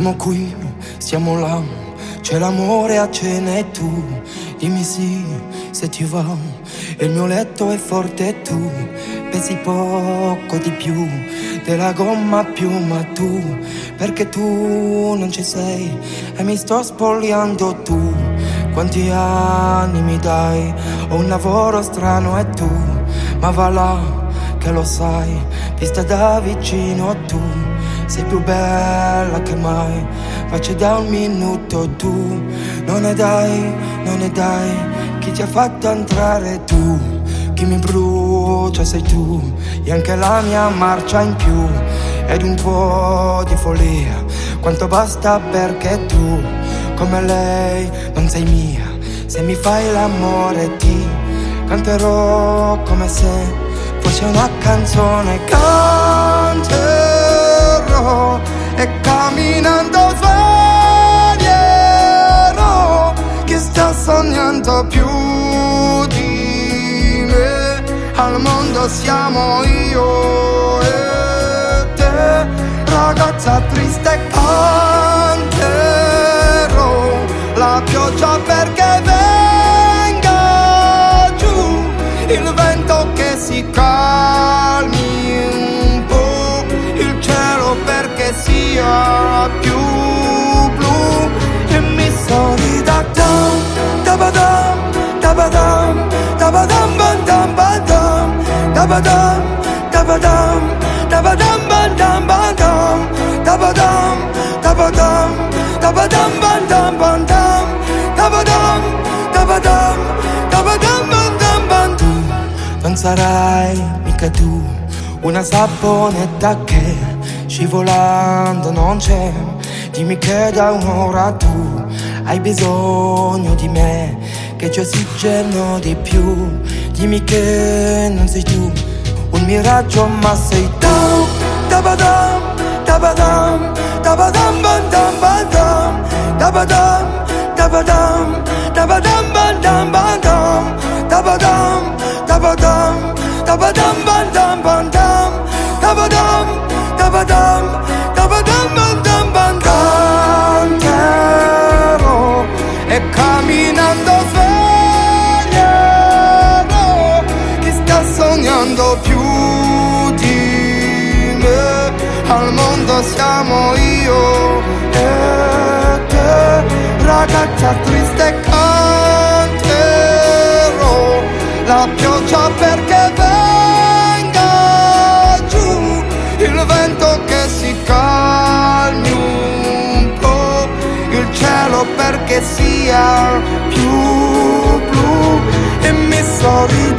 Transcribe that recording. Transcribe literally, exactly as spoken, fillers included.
Siamo qui, siamo là, c'è l'amore a cena e tu dimmi sì se ti va. Il mio letto è forte e tu pesi poco di più della gomma più, ma tu, perché tu non ci sei e mi sto spogliando. Tu quanti anni mi dai? Ho un lavoro strano e tu, ma va là che lo sai, vista da vicino tu sei più bella che mai, faccio da un minuto. Tu non ne dai, non ne dai, chi ti ha fatto entrare tu, chi mi brucia sei tu, e anche la mia marcia in più, ed un po' di follia, quanto basta perché tu, come lei, non sei mia, se mi fai l'amore ti canterò come se fosse una canzone, canterò e camminando sveglierò chi sta sognando più di me. Al mondo siamo io e te, ragazza triste, canterò la pioggia perché venga giù, il vento che si calmi un po', il cielo perché sia più blu e mi sorrida. Dam, dabadam, dabadam, dabadam, badam, badam, dabadam, dabadam, dabadam, badam, badam, dabadam, dabadam, dabadam, badam, badam, dabadam, dabadam, dabadam, badam, badam. Non sarai mica tu una saponetta che scivolando non c'è, dimmi che da un'ora tu hai bisogno di me, che c'è ossigeno di più, dimmi che non sei tu un miraggio ma sei tu. Dabadam, dabadam, dabadam, badam, badam, dabadam, dabadam, dabadam, badam, badam, dabadam, dabadam, dabadam, badam, badam, dabadam, dabadam, dabadam, badam, badam. Canterò e camminando sveglierò chi sta sognando più di me. Al mondo siamo io e te, ragazza triste, canterò la pioggia perché venga giù, il vento che si calmi un po', il cielo perché sia più blu e mi sorride.